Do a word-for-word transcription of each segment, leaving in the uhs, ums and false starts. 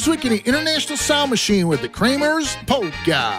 This week in the International Sound Machine with the Kramers Polka.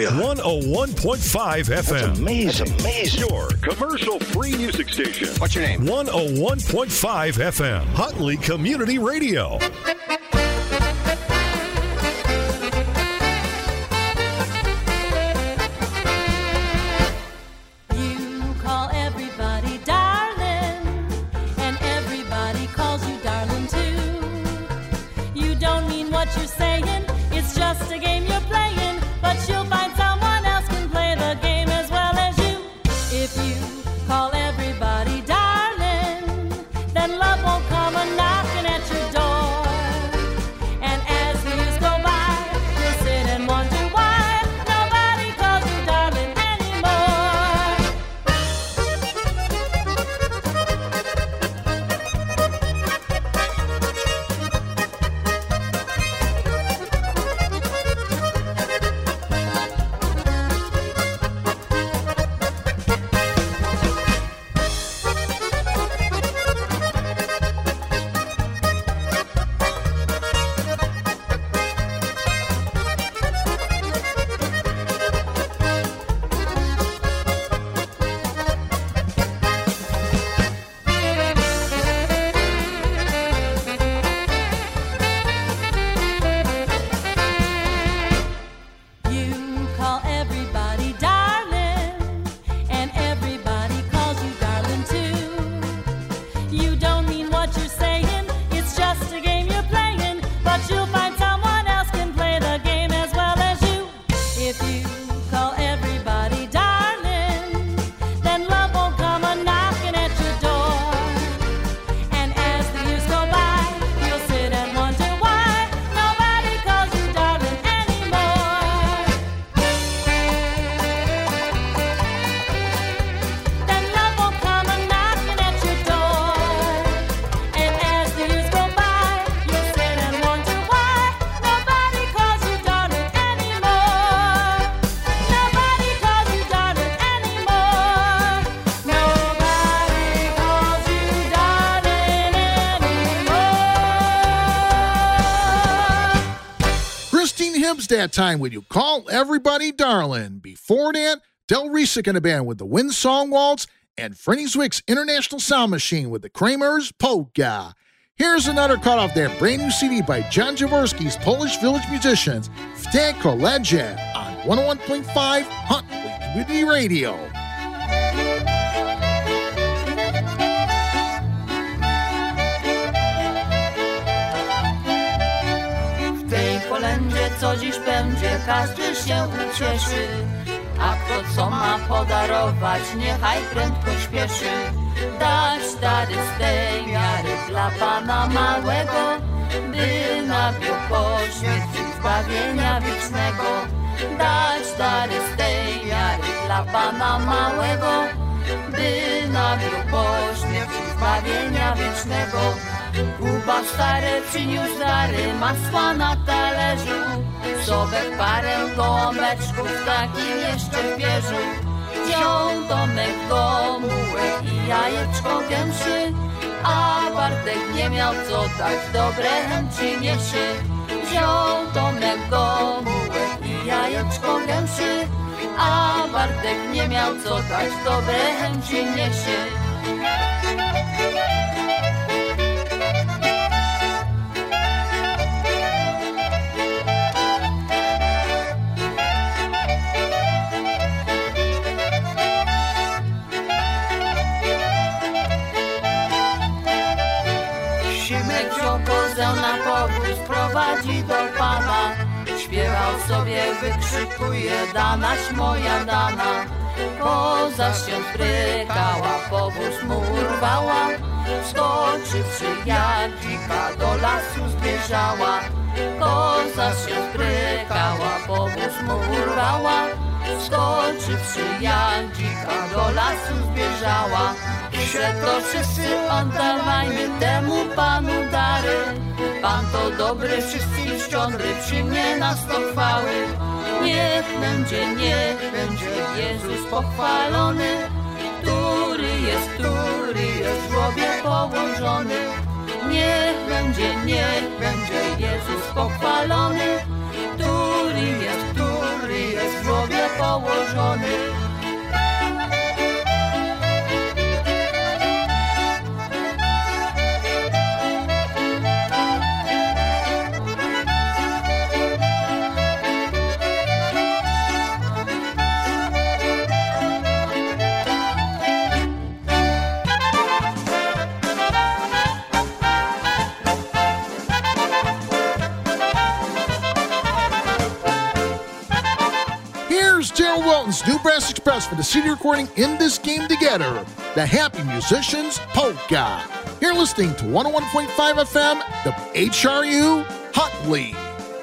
we are. one oh one point five F M. That's amazing. That's amazing. Your commercial-free music station. What's your name? one oh one point five F M. Huntley Community Radio. You're saying it's just a game you're playing, but you'll find someone else can play the game as well as you. If you call everybody darling, then love won't come a knocking at your door. And as the years go by, you'll sit and wonder why nobody calls you darling That time when you call everybody darling. Before that, Del Risick and a band with the Wind Song Waltz, and Freddie Zwick's International Sound Machine with the Kramers Polka. Here's another cut off their brand new C D by John Jaworski's Polish Village Musicians, Wte Koledze, on one oh one point five Huntley Community Radio. Kolędzie, co dziś będzie, każdy się ucieszy, a kto co ma podarować, niechaj prędko śpieszy. Dać dary z tej miary dla Pana małego, by nabił po śmierci zbawienia wiecznego. Dać dary z tej miary dla Pana małego, by nabił po śmierci zbawienia wiecznego. Kuba stary przyniósł dary, masła na talerzu, sobek parę gołąbeczków, takim jeszcze w bierzu. Wziął Tomek gomułek i jajeczko gęszy, a Bartek nie miał co dać, dobre chęci niesie. Wziął Tomek gomułek i jajeczko gęszy, a Bartek nie miał co dać, dobre chęci niesie. Na powóz prowadzi do Pana, śpiewał sobie, wykrzykuje, Danaś moja Dana. Koza się sprykała, powóz mu urwała, skoczywszy jak dzika do lasu zbieżała. Koza się sprykała, powóz mu urwała, skoczywszy jak dzika do lasu zbieżała. Przeto wszyscy oddawajmy temu Panu dary, Pan to dobry, wszystkim szczodry, przyjmie nas do chwały. Niech będzie, niech będzie Jezus pochwalony, który jest, który jest w grobie położony. Niech będzie, niech będzie Jezus pochwalony, który jest, który jest w sobie położony. Darryl Walton's New Brass Express for the C D recording In This Game Together, the Happy Musicians Polka. You're listening to one oh one point five F M, the H R U Huntley.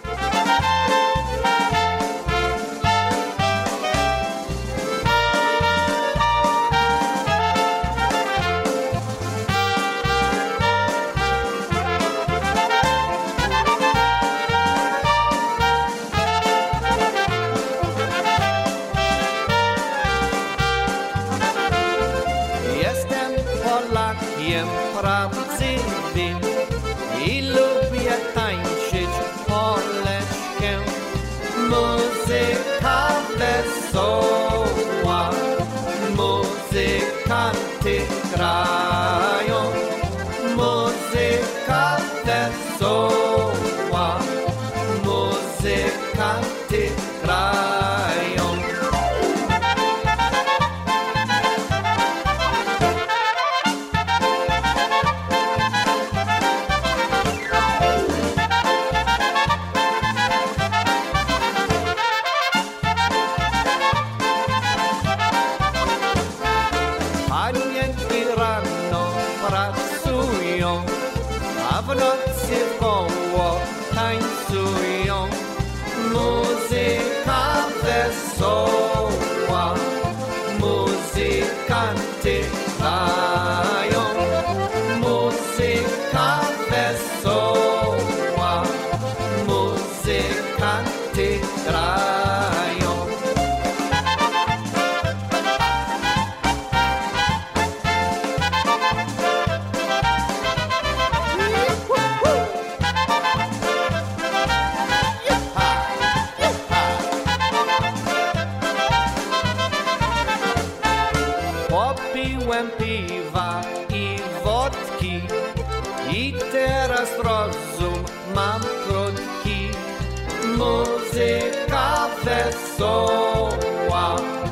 Prawdziwym i lubię tańczyć poleczkę. Muzyka wesoła, muzykanty grają. Muzyka wesoła, muzykanty grają. W nocy koło tańcują, muzyka wesoła, muzykanty grają. Muzyka wesoła, muzykanty grają. Popiłem piwa i wodki i teraz rozum mam krótki. Muzyka wesoła,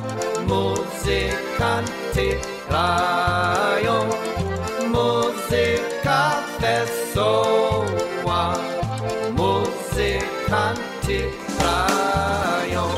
muzykanty grają. Muzyka wesoła, muzykanty grają.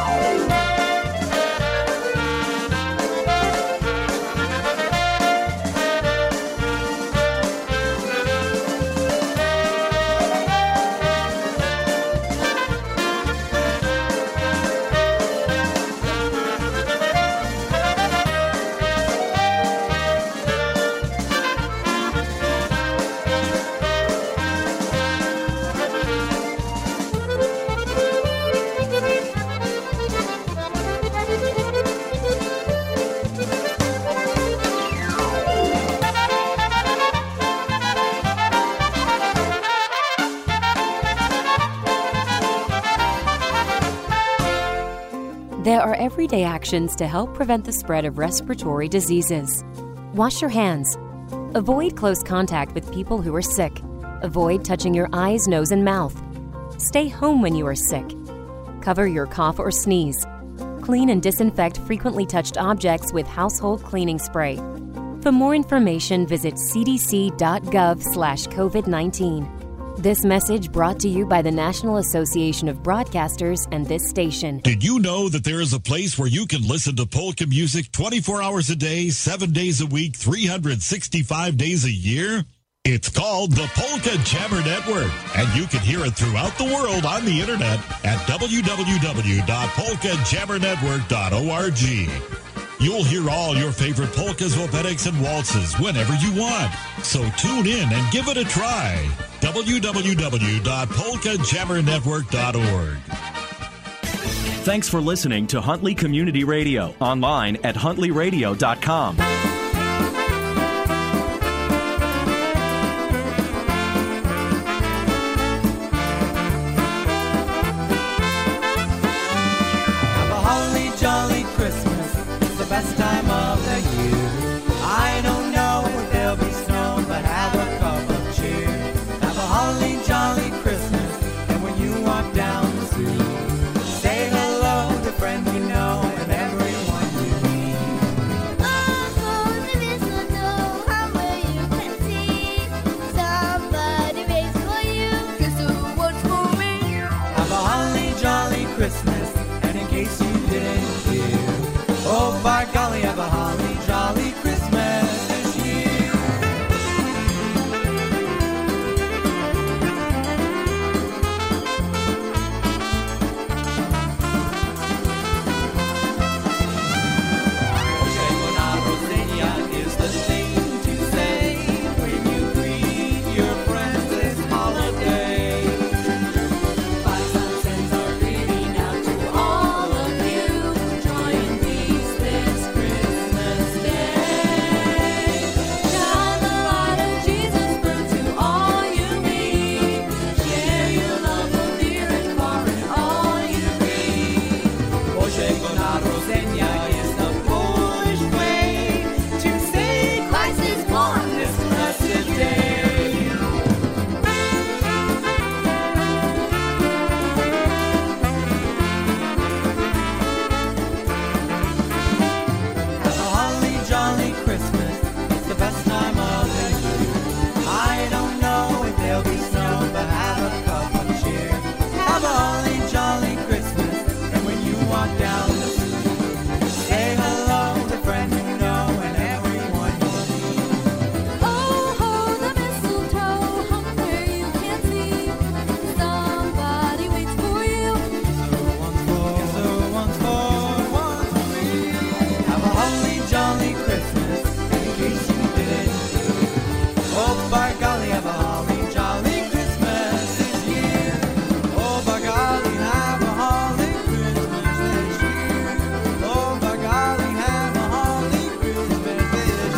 There are everyday actions to help prevent the spread of respiratory diseases. Wash your hands. Avoid close contact with people who are sick. Avoid touching your eyes, nose, and mouth. Stay home when you are sick. Cover your cough or sneeze. Clean and disinfect frequently touched objects with household cleaning spray. For more information, visit c d c dot gov slash covid nineteen. This message brought to you by the National Association of Broadcasters and this station. Did you know that there is a place where you can listen to polka music twenty-four hours a day, seven days a week, three hundred sixty-five days a year? It's called the Polka Jammer Network, and you can hear it throughout the world on the internet at w w w dot polka jammer network dot org. You'll hear all your favorite polkas, opetics, and waltzes whenever you want. So tune in and give it a try. w w w dot polka jammer network dot org. Thanks for listening to Huntley Community Radio, online at huntley radio dot com. by golly, have a holly jolly Christmas this year. Buona Rosenia is the thing to say when you greet your friends this holiday. Five sunsets are greeting out to all of you. Joy and peace this Christmas day. Shine the light of Jesus through to all you meet. Share your love of near and far in all you read. Buona Rosenia is the Polish way to say Christ is born this blessed day. Have a holly jolly Christmas, it's the best time of the year. I don't know if there'll be snow, but have a cup of cheer. Have a holly jolly Christmas, and when you walk down the street, say hello to friends you know and everyone you meet. Oh, ho, the mistletoe hung where you can't see. Somebody waits for you. Once for, once for, once for you. Have a holly jolly Christmas, in case you didn't hear. Oh, by golly, have a holly jolly Christmas this year. Oh, by golly, have a holly Christmas this year. Oh, by golly, have a holly Christmas this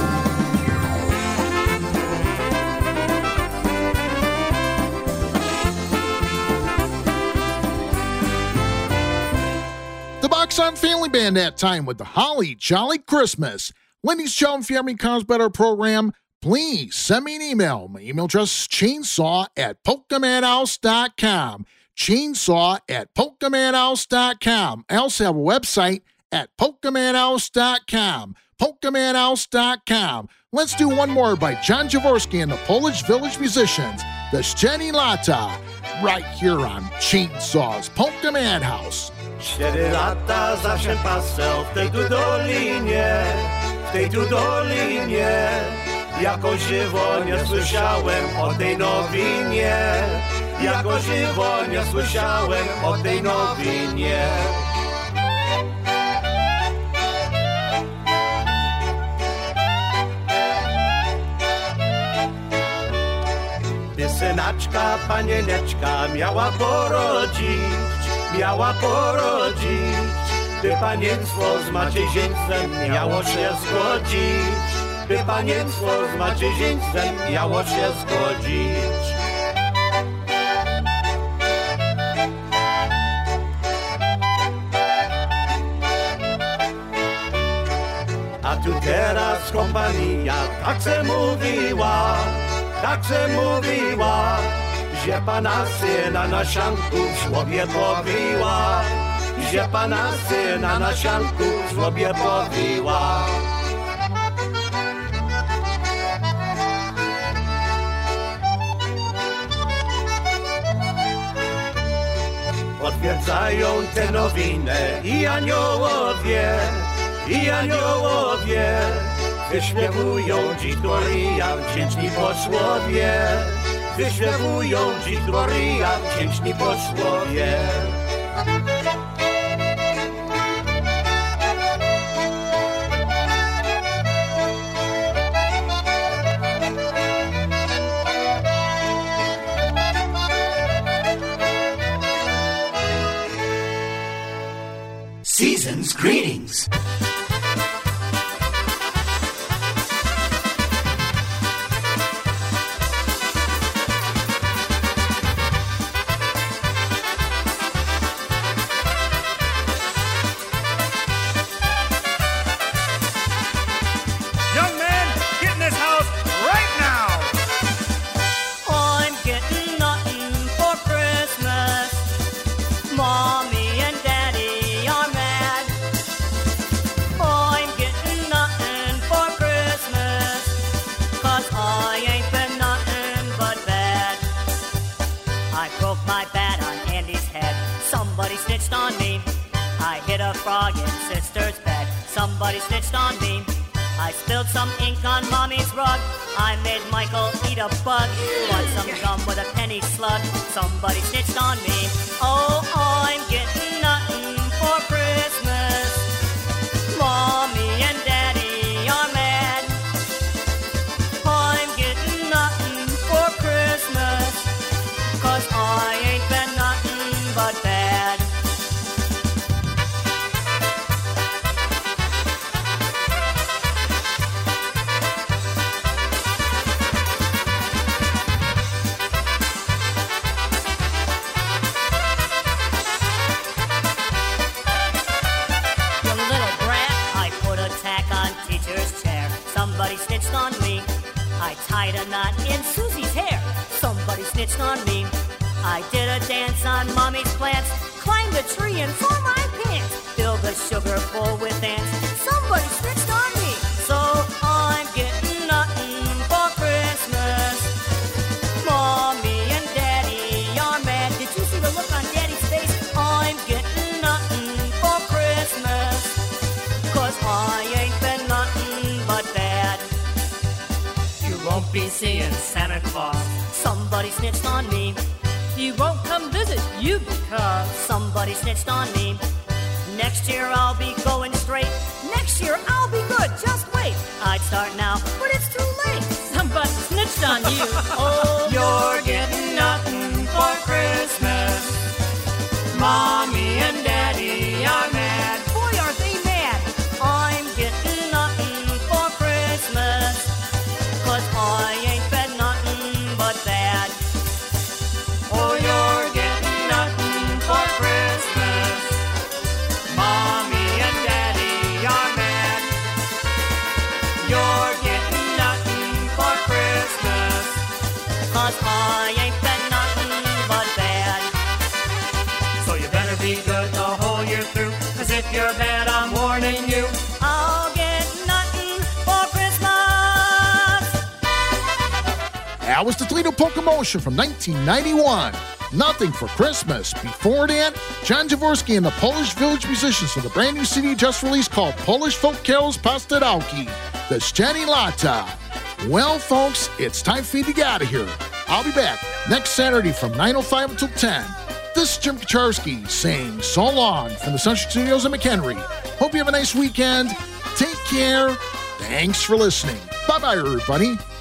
The Box on Family Band that time with the Holly Jolly Christmas. Ladies, Joe, if you have any Cars Better program, please send me an email. My email address is chainsaw at polkamanhouse dot com. Chainsaw at polkamanhouse dot com. I also have a website at polkamanhouse dot com. polkamanhouse dot com. Let's do one more by John Jaworski and the Polish Village Musicians, the Szczeni Lata, right here on Chainsaw's Polka Man House. Cztery lata zawsze pasał w tej tu dolinie, w tej tu dolinie. Jako żywo nie słyszałem o tej nowinie, jako żywo nie słyszałem o tej nowinie. Gdy synaczka, panieneczka miała porodzić, miała porodzić, by panienstwo z macierzyństwem miało się zgodzić, by panienstwo z macierzyństwem miało się zgodzić. A tu teraz kompania tak se mówiła, tak se mówiła, że pana syna na sianku w żłobie pobiła, że pana syna na sianku w żłobie pobiła. Potwierdzają tę nowinę i aniołowie, i aniołowie wyśpiewują dziś gloria, wdzięczni posłowie. Wyśpiewują dziś gloria, wdzięczni posłowie. Season's greetings. Young man, get in this house right now! I'm getting nothing for Christmas. Mommy and Daddy are mad. I'm getting nothing for Christmas, 'cause I ain't been nothing but bad. I broke my bat on Andy's head. Somebody snitched on me. I hit a frog in sister's bed. Some somebody snitched on me. I spilled some ink on mommy's rug. I made Michael eat a bug. Bought some gum with a penny slug. Somebody snitched on me. Oh, I'm getting nothing for Christmas. Mommy and Daddy are mad. I'm getting nothing for Christmas, 'cause I ain't been nothing but bad. Somebody snitched on me. I tied a knot in Susie's hair. Somebody snitched on me. I did a dance on Mommy's plants. Climbed a tree and tore my pants. Filled the sugar bowl with ants. Somebody snitched on me. So I'm getting nothing for Christmas. Mommy and Daddy are mad. Did you see the look on Daddy's face? I'm getting nothing for Christmas, 'cause I ain't been nothing but bad. You won't be seeing Santa Claus. Somebody snitched on me. He won't come visit you because somebody snitched on me. Next year I'll be going straight. Next year I'll be good. Just wait. I'd start now, but it's too late. Somebody snitched on you. Oh, you're getting nothing for Christmas. Mommy and Daddy are mad. Boy, are they mad. I'm getting nothing for Christmas, 'cause I ain't been nothing but bad. Oh, you're getting nothing for Christmas. Mommy and Daddy are mad. You're getting nothing for Christmas, 'cause I ain't been nothing but bad. So you better be good the whole year through, 'cause if you're bad, I'm warning you, I'll get nothing for Christmas. That was the Toledo Polka Motion from nineteen ninety-one. Nothing for Christmas. Before that, John Jaworski and the Polish Village Musicians with a brand new C D just released called Polish Folk Carols Pastadałki, the Szczeni Lata. Well, folks, it's time for you to get out of here. I'll be back next Saturday from nine oh five until ten. This is Jim Kacharski saying so long from the Sunshine Studios in McHenry. Hope you have a nice weekend. Take care. Thanks for listening. Bye-bye, everybody.